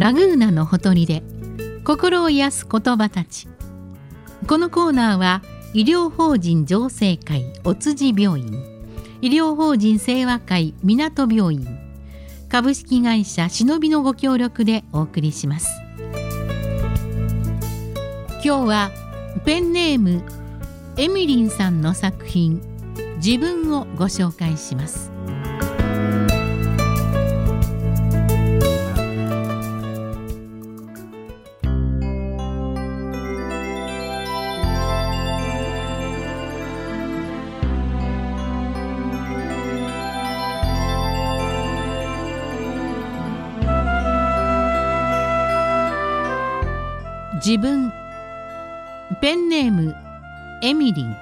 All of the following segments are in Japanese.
ラグーナのほとりで心を癒す言葉たち。このコーナーは医療法人浄世会お辻病院、医療法人清和会港病院、株式会社しのびのご協力でお送りします。今日はペンネームエミリンさんの作品自分をご紹介します。自分、ペンネームエミリン。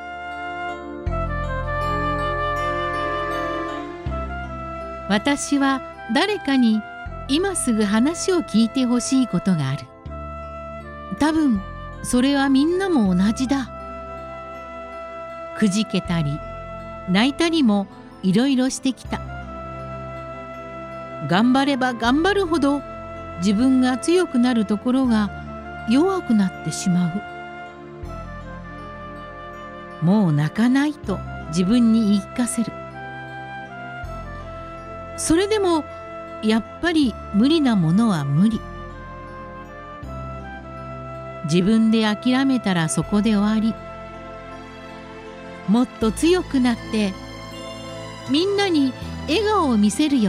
私は誰かに今すぐ話を聞いてほしいことがある。多分それはみんなも同じだ。くじけたり泣いたりもいろいろしてきた。頑張れば頑張るほど自分が強くなるところが弱くなってしまう。もう泣かないと自分に言い聞かせる。それでもやっぱり無理なものは無理。自分で諦めたらそこで終わり。もっと強くなってみんなに笑顔を見せるよ。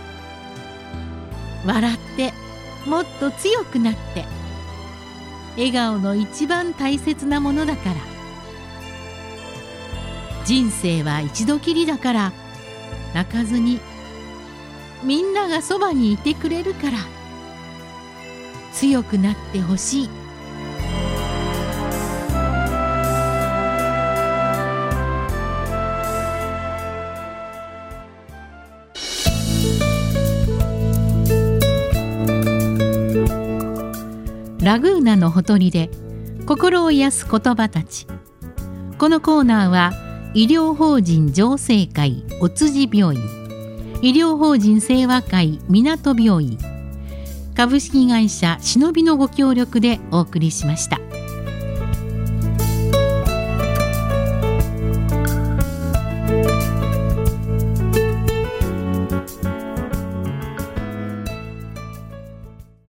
笑ってもっと強くなって。笑顔の一番大切なものだから。人生は一度きりだから泣かずに、みんながそばにいてくれるから強くなってほしい。ラグーナのほとりで心を癒す言葉たち。このコーナーは医療法人浄世会お辻病院、医療法人清和会港病院、株式会社しのびのご協力でお送りしました。